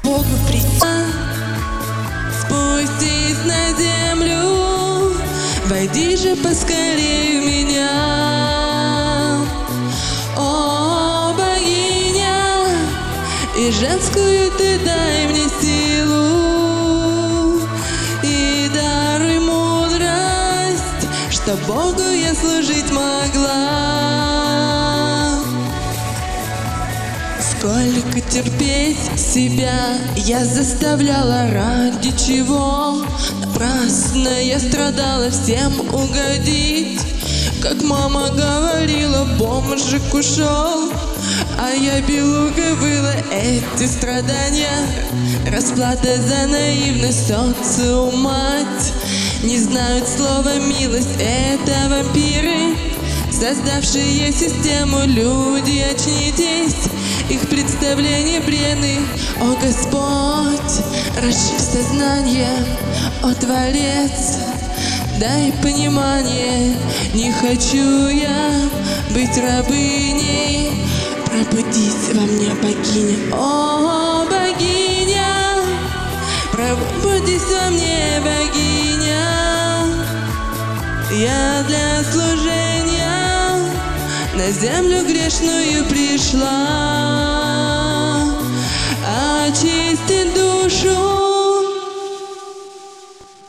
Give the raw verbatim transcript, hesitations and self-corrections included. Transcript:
Богу прийти, спустись на землю, войди же поскорей в меня, о богиня, и женскую ты дай мне силу, и даруй мудрость, чтоб Богу я служить могла. Сколько терпеть себя я заставляла, ради чего напрасно я страдала всем угодить. Как мама говорила, бомжик ушел, а я белугой выла эти страдания. Расплата за наивность социума. Не знают слова милость, это вампиры, создавшие систему. Люди, очнитесь, их представления бредны. О Господь, расширь сознание, о Творец, дай понимание. Не хочу я быть рабыней, пробудись во мне, богиня. О, богиня, пробудись во мне, богиня. Я для служения на землю грешную пришла. Очисти душу